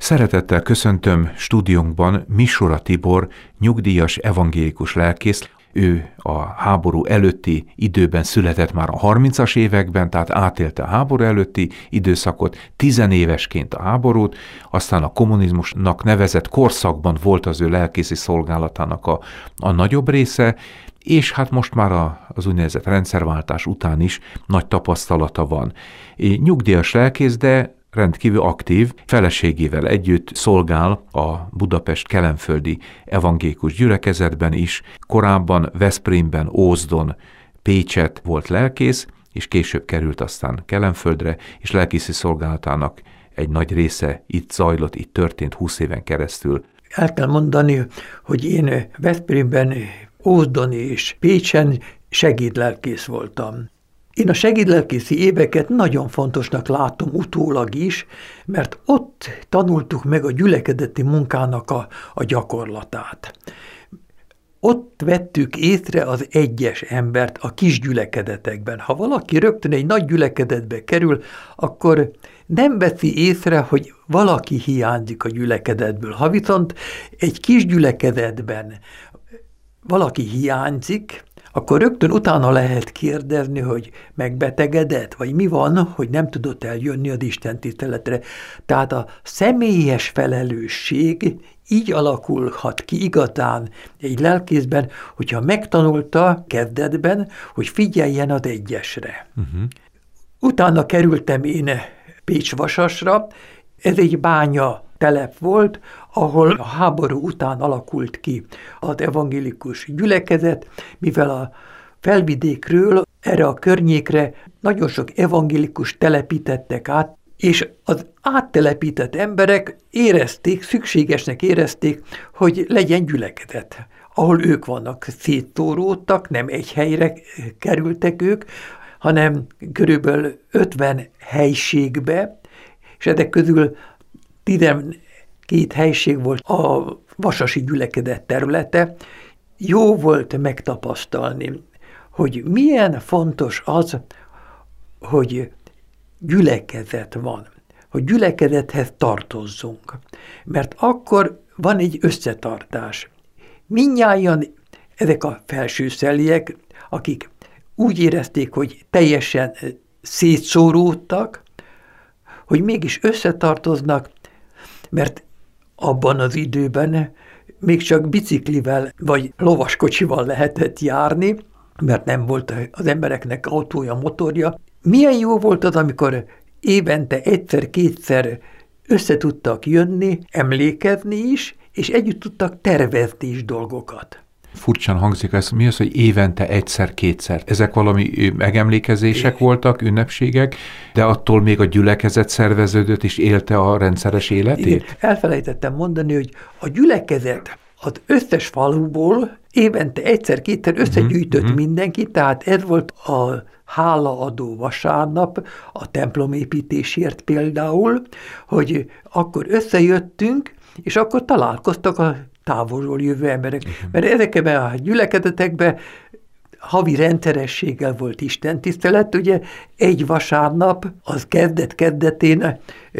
Szeretettel köszöntöm stúdiónkban Misura Tibor, nyugdíjas evangélikus lelkész. Ő a háború előtti időben született már a 30-as években, tehát átélte a háború előtti időszakot, 10 évesként a háborút, aztán a kommunizmusnak nevezett korszakban volt az ő lelkészi szolgálatának a nagyobb része, és hát most már az úgynevezett rendszerváltás után is nagy tapasztalata van. Nyugdíjas lelkész, de rendkívül aktív, feleségével együtt szolgál a Budapest kelenföldi evangélikus gyülekezetben is, korábban Veszprémben, Ózdon, Pécset volt lelkész, és később került aztán Kelenföldre, és lelkészi szolgálatának egy nagy része itt zajlott, itt történt 20 éven keresztül. El kell mondani, hogy én Veszprémben, Ózdon és Pécsen segédlelkész voltam. Én a segédlelkészi éveket nagyon fontosnak látom utólag is, mert ott tanultuk meg a gyülekezeti munkának a gyakorlatát. Ott vettük észre az egyes embert a kis gyülekezetekben. Ha valaki rögtön egy nagy gyülekezetbe kerül, akkor nem veszi észre, hogy valaki hiányzik a gyülekezetből. Ha viszont egy kis gyülekezetben valaki hiányzik, akkor rögtön utána lehet kérdezni, hogy megbetegedett, vagy mi van, hogy nem tudott eljönni az istentiszteletre. Tehát a személyes felelősség így alakulhat ki igazán egy lelkészben, hogyha megtanulta kezdetben, hogy figyeljen az egyesre. Utána kerültem én Pécs-Vasasra, ez egy bánya telep volt, ahol a háború után alakult ki az evangélikus gyülekezet, mivel a felvidékről erre a környékre nagyon sok evangélikus telepítettek át, és az áttelepített emberek szükségesnek érezték, hogy legyen gyülekezet, ahol ők vannak, szétszóródtak, nem egy helyre kerültek ők, hanem körülbelül 50 helységbe, és ezek közül 12 helység volt a vasasi gyülekezet területe. Jó volt megtapasztalni, hogy milyen fontos az, hogy gyülekezet van, hogy gyülekezethez tartozzunk. Mert akkor van egy összetartás. Mindnyájan ezek a felsőszelliek, akik úgy érezték, hogy teljesen szétszóródtak, hogy mégis összetartoznak, mert abban az időben még csak biciklivel vagy lovaskocsival lehetett járni, mert nem volt az embereknek autója, motorja. Milyen jó volt az, amikor évente egyszer-kétszer össze tudtak jönni, emlékezni is, és együtt tudtak tervezni is dolgokat. Furcsán hangzik ez, mi az, hogy évente egyszer-kétszer? Ezek valami megemlékezések voltak, ünnepségek, de attól még a gyülekezet szerveződött és élte a rendszeres életét? Igen. Elfelejtettem mondani, hogy a gyülekezet az összes faluból évente egyszer-kétszer összegyűjtött mindenki, tehát ez volt a hálaadó vasárnap a templomépítésért például, hogy akkor összejöttünk, és akkor találkoztak a távolról jövő emberek. Mert ezekben a gyülekezetekben havi rendszerességgel volt istentisztelet, ugye egy vasárnap, az kezdetén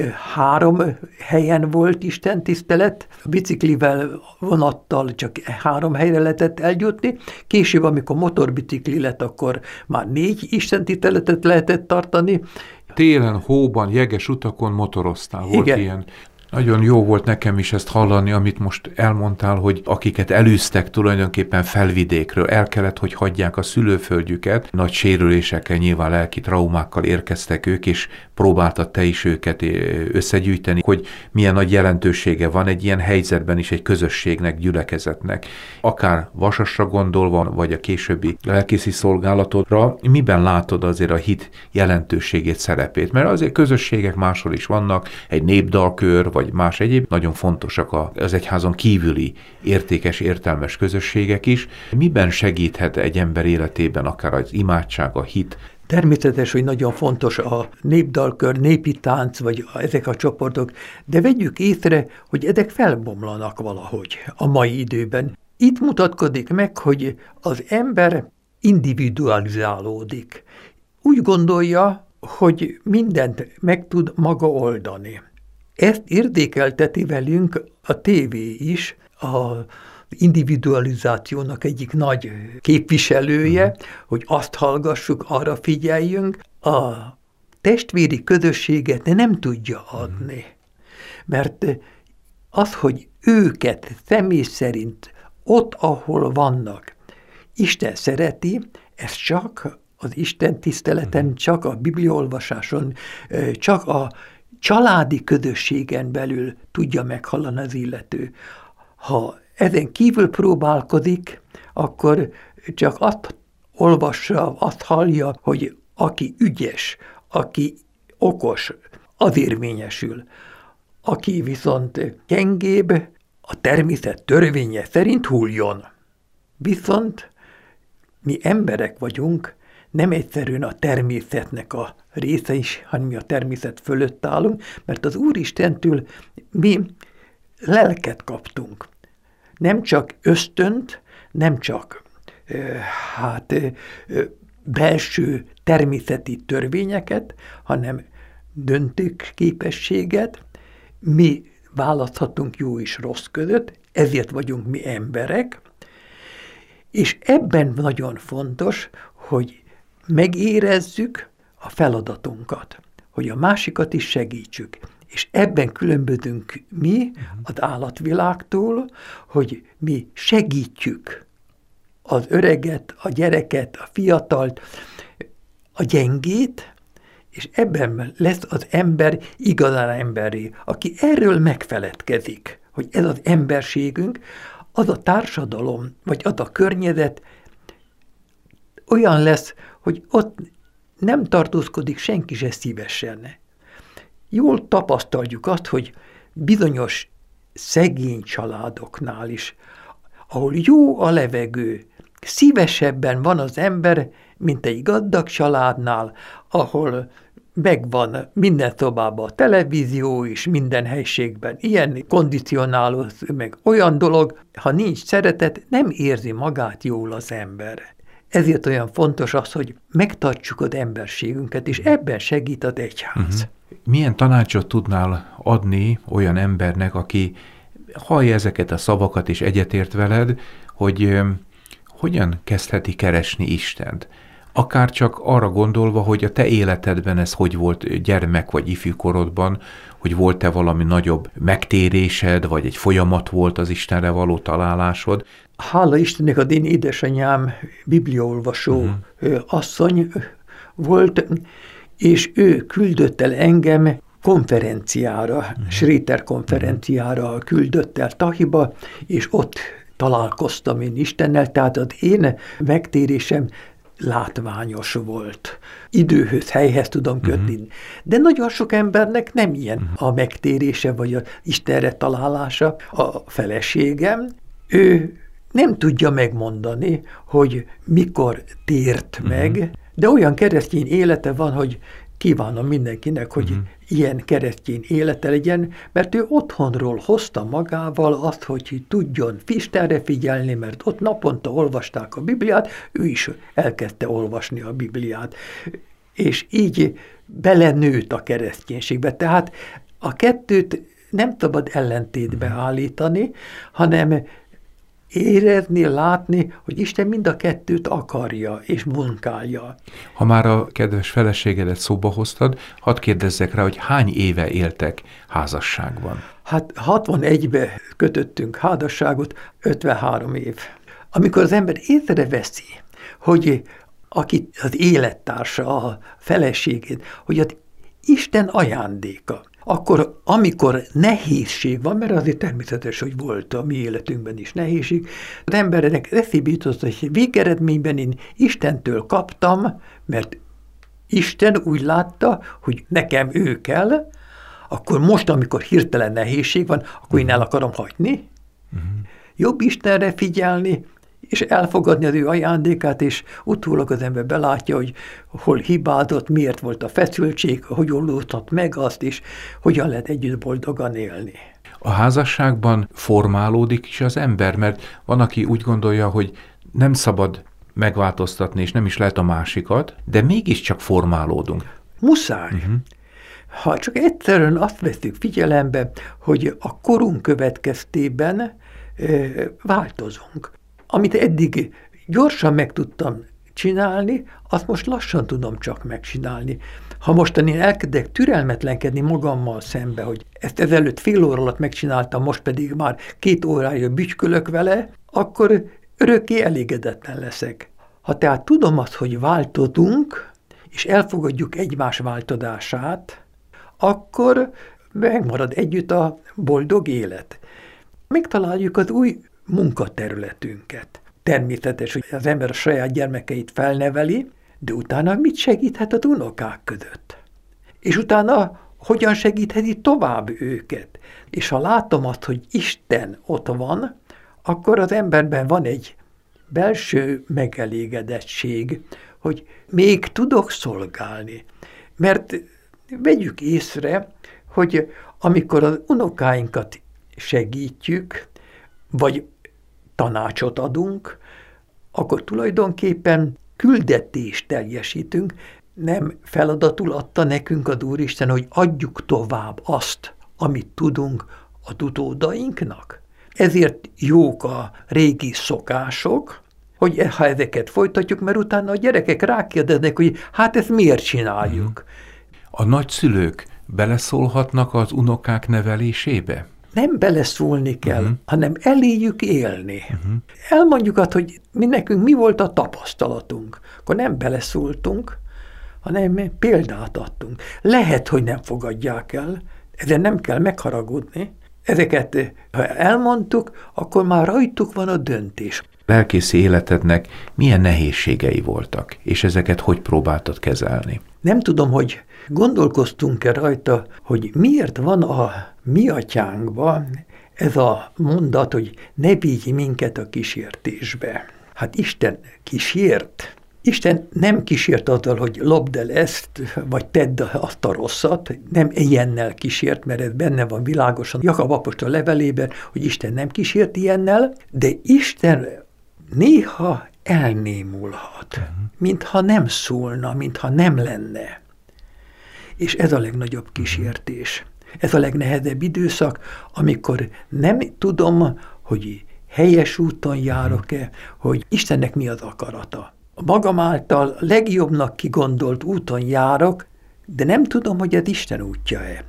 3 helyen volt istentisztelet, biciklivel, vonattal csak 3 helyre lehetett eljutni, később, amikor motorbicikli lett, akkor már 4 istentiszteletet lehetett tartani. Télen, hóban, jeges utakon motoroztál, volt Igen. ilyen. Nagyon jó volt nekem is ezt hallani, amit most elmondtál, hogy akiket elűztek tulajdonképpen felvidékről, el kellett, hogy hagyják a szülőföldjüket, nagy sérülésekkel, nyilván lelki traumákkal érkeztek ők, és próbáltad te is őket összegyűjteni, hogy milyen nagy jelentősége van egy ilyen helyzetben is egy közösségnek, gyülekezetnek. Akár Vasasra gondolva, vagy a későbbi lelkészi szolgálatodra, miben látod azért a hit jelentőségét, szerepét? Mert azért közösségek máshol is vannak, egy népdalkör, vagy más egyéb, nagyon fontosak az egyházon kívüli értékes, értelmes közösségek is. Miben segíthet egy ember életében akár az imádság, a hit? Természetes, hogy nagyon fontos a népdalkör, népi tánc, vagy ezek a csoportok, de vegyük észre, hogy ezek felbomlanak valahogy a mai időben. Itt mutatkozik meg, hogy az ember individualizálódik. Úgy gondolja, hogy mindent meg tud maga oldani. Ezt érdékelteti velünk a tévé is, a individualizációnak egyik nagy képviselője, hogy azt hallgassuk, arra figyeljünk, a testvéri közösséget nem tudja adni. Mert az, hogy őket személy szerint ott, ahol vannak, Isten szereti, ez csak az Isten tiszteleten, csak a bibliaolvasáson, csak a családi közösségen belül tudja meghallani az illető. Ha ezen kívül próbálkozik, akkor csak azt olvassa, azt hallja, hogy aki ügyes, aki okos, az érvényesül. Aki viszont gyengébb, a természet törvénye szerint hulljon. Viszont mi emberek vagyunk, nem egyszerűen a természetnek a része is, hanem mi a természet fölött állunk, mert az Úristentől mi lelket kaptunk. Nem csak ösztönt, nem csak belső természeti törvényeket, hanem döntőképességet. Mi választhatunk jó és rossz között, ezért vagyunk mi emberek, és ebben nagyon fontos, hogy megérezzük a feladatunkat, hogy a másikat is segítsük. És ebben különbözünk mi az állatvilágtól, hogy mi segítjük az öreget, a gyereket, a fiatalt, a gyengét, és ebben lesz az ember igazán emberré, aki erről megfeledkezik, hogy ez az emberségünk, az a társadalom, vagy az a környezet olyan lesz, hogy ott nem tartózkodik senki se szívesen. Jól tapasztaljuk azt, hogy bizonyos szegény családoknál is, ahol jó a levegő, szívesebben van az ember, mint egy gazdag családnál, ahol megvan minden szobában a televízió is, minden helységben ilyen kondicionáló, meg olyan dolog, ha nincs szeretet, nem érzi magát jól az ember. Ezért olyan fontos az, hogy megtartsuk az emberségünket, és ebben segít az egyház. Milyen tanácsot tudnál adni olyan embernek, aki hallja ezeket a szavakat és egyetért veled, hogy hogyan kezdheti keresni Istent? Akár csak arra gondolva, hogy a te életedben ez hogy volt gyermek vagy ifjú korodban, hogy volt-e valami nagyobb megtérésed, vagy egy folyamat volt az Istenre való találásod? Hála Istennek, az én édesanyám bibliaolvasó asszony volt, és ő küldött el engem konferenciára, Schréter konferenciára küldött el Tahiba, és ott találkoztam én Istennel, tehát az én megtérésem látványos volt. Időhöz, helyhez tudom kötni. De nagyon sok embernek nem ilyen a megtérése, vagy az Istenre találása. A feleségem, ő nem tudja megmondani, hogy mikor tért meg, de olyan keresztény élete van, hogy kívánom mindenkinek, hogy ilyen keresztény élete legyen, mert ő otthonról hozta magával azt, hogy tudjon Istenre figyelni, mert ott naponta olvasták a Bibliát, ő is elkezdte olvasni a Bibliát. És így belenőtt a kereszténységbe. Tehát a kettőt nem szabad ellentétbe állítani, hanem érezni, látni, hogy Isten mind a kettőt akarja és munkálja. Ha már a kedves feleségedet szóba hoztad, hadd kérdezzek rá, hogy hány éve éltek házasságban? Hát 61-be kötöttünk házasságot, 53 év. Amikor az ember észreveszi, hogy aki az élettársa, a feleségét, hogy az Isten ajándéka, akkor, amikor nehézség van, mert azért természetes, hogy volt a mi életünkben is nehézség, az embernek eszébe jutott, hogy végeredményben én Istentől kaptam, mert Isten úgy látta, hogy nekem ő kell, akkor most, amikor hirtelen nehézség van, akkor én el akarom hagyni. Jobb Istenre figyelni, és elfogadni az ő ajándékát, és utólag az ember belátja, hogy hol hibázott, miért volt a feszültség, hogy oldódhat meg azt, és hogyan lehet együtt boldogan élni. A házasságban formálódik is az ember, mert van, aki úgy gondolja, hogy nem szabad megváltoztatni, és nem is lehet a másikat, de mégiscsak formálódunk. Muszáj. Ha csak egyszerűen azt veszük figyelembe, hogy a korunk következtében változunk. Amit eddig gyorsan meg tudtam csinálni, azt most lassan tudom csak megcsinálni. Ha mostan én elkezdek türelmetlenkedni magammal szembe, hogy ezt ezelőtt fél óra alatt megcsináltam, most pedig már 2 órája bütykölök vele, akkor örökké elégedetlen leszek. Ha tehát tudom azt, hogy változunk, és elfogadjuk egymás változását, akkor megmarad együtt a boldog élet. Megtaláljuk az új munkaterületünket. Természetes, hogy az ember a saját gyermekeit felneveli, de utána mit segíthet az unokák között? És utána hogyan segítheti tovább őket? És ha látom azt, hogy Isten ott van, akkor az emberben van egy belső megelégedettség, hogy még tudok szolgálni. Mert vegyük észre, hogy amikor az unokáinkat segítjük, vagy tanácsot adunk, akkor tulajdonképpen küldetést teljesítünk, nem feladatul adta nekünk az Úristen, hogy adjuk tovább azt, amit tudunk az utódainknak. Ezért jók a régi szokások, hogy ha ezeket folytatjuk, mert utána a gyerekek rákérdeznek, hogy hát ezt miért csináljuk. A nagyszülők beleszólhatnak az unokák nevelésébe? Nem beleszólni kell, hanem eléjük élni. Elmondjuk azt, hogy nekünk mi volt a tapasztalatunk. Akkor nem beleszóltunk, hanem példát adtunk. Lehet, hogy nem fogadják el, ezen nem kell megharagudni. Ezeket, ha elmondtuk, akkor már rajtuk van a döntés. Lelkészi életednek milyen nehézségei voltak, és ezeket hogy próbáltad kezelni? Nem tudom, hogy gondolkoztunk-e rajta, hogy miért van a mi atyánkban ez a mondat, hogy ne vigy minket a kísértésbe. Hát Isten kísért. Isten nem kísért azzal, hogy lopd el ezt, vagy tedd azt a rosszat, nem ilyennel kísért, mert ez benne van világosan Jakab apostol levelében, hogy Isten nem kísért ilyennel, de Isten néha elnémulhat, mintha nem szólna, mintha nem lenne. És ez a legnagyobb kísértés. Ez a legnehezebb időszak, amikor nem tudom, hogy helyes úton járok-e, hogy Istennek mi az akarata. Magam által legjobbnak kigondolt úton járok, de nem tudom, hogy ez Isten útja-e.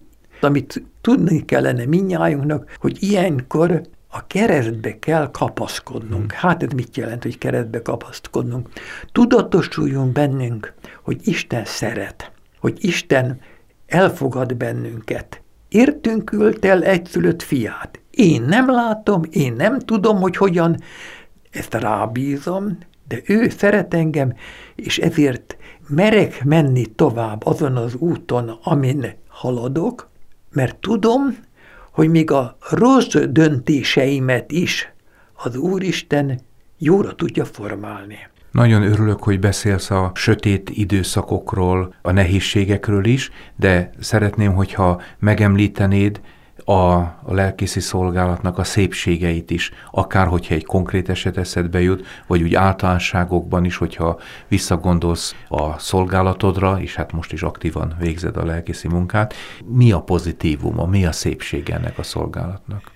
Amit tudni kellene mindnyájunknak, hogy ilyenkor a keresztbe kell kapaszkodnunk. Hát ez mit jelent, hogy keresztbe kapaszkodnunk? Tudatosuljon bennünk, hogy Isten szeret, hogy Isten elfogad bennünket. Értünk küldte el egyszülött fiát. Én nem látom, én nem tudom, hogy hogyan, ezt rábízom, de ő szeret engem, és ezért merek menni tovább azon az úton, amin haladok, mert tudom, hogy még a rossz döntéseimet is az Úristen jóra tudja formálni. Nagyon örülök, hogy beszélsz a sötét időszakokról, a nehézségekről is, de szeretném, hogyha megemlítenéd a lelkészi szolgálatnak a szépségeit is, akár hogyha egy konkrét eset eszedbe jut, vagy úgy általánosságokban is, hogyha visszagondolsz a szolgálatodra, és hát most is aktívan végzed a lelkészi munkát. Mi a pozitívuma, mi a szépség ennek a szolgálatnak?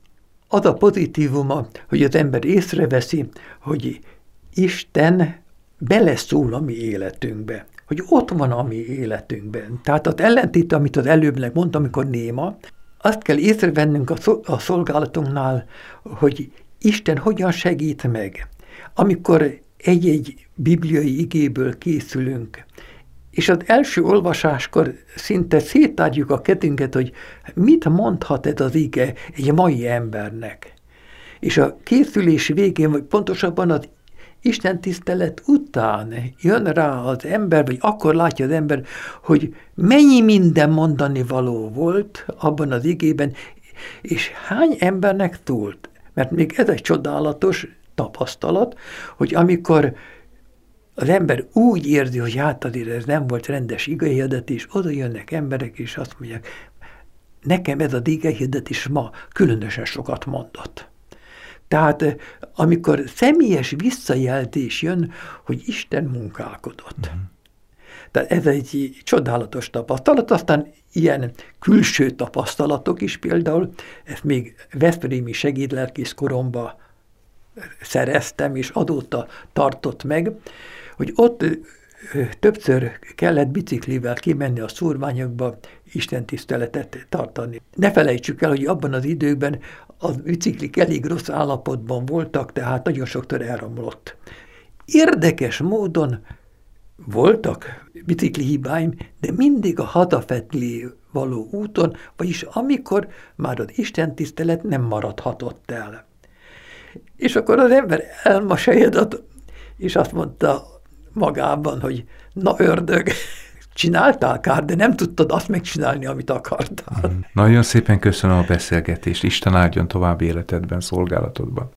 Az a pozitívuma, hogy az ember észreveszi, hogy Isten beleszól a mi életünkbe, hogy ott van a mi életünkben. Tehát az ellentét, amit az előbb mondtam, amikor néma, azt kell észrevennünk a szolgálatunknál, hogy Isten hogyan segít meg. Amikor egy-egy bibliai igéből készülünk, és az első olvasáskor szinte széttárjuk a kezünket, hogy mit mondhat ez az ige egy mai embernek. És a készülés végén, vagy pontosabban az Isten tisztelet után jön rá az ember, vagy akkor látja az ember, hogy mennyi minden mondani való volt abban az igében, és hány embernek szólt. Mert még ez egy csodálatos tapasztalat, hogy amikor az ember úgy érzi, hogy hát azért ez nem volt rendes igehirdetés, oda jönnek emberek, és azt mondják, nekem ez az igehirdetés ma különösen sokat mondott. Tehát amikor személyes visszajelzés jön, hogy Isten munkálkodott. Tehát ez egy csodálatos tapasztalat, aztán ilyen külső tapasztalatok is például, ezt még veszprémi segédlelkész koromban szereztem, és azóta tartott meg, hogy ott többször kellett biciklivel kimenni a szórványokba, istentiszteletet tartani. Ne felejtsük el, hogy abban az időkben a biciklik elég rossz állapotban voltak, tehát nagyon sokszor elromlott. Érdekes módon voltak bicikli hibáim, de mindig a hazafelé való úton, vagyis amikor már az istentisztelet nem maradhatott el. És akkor az ember elmosolyodott, és azt mondta magában, hogy na ördög, csináltál kár, de nem tudtad azt megcsinálni, amit akartál. Nagyon szépen köszönöm a beszélgetést, Isten áldjon további életedben, szolgálatodban.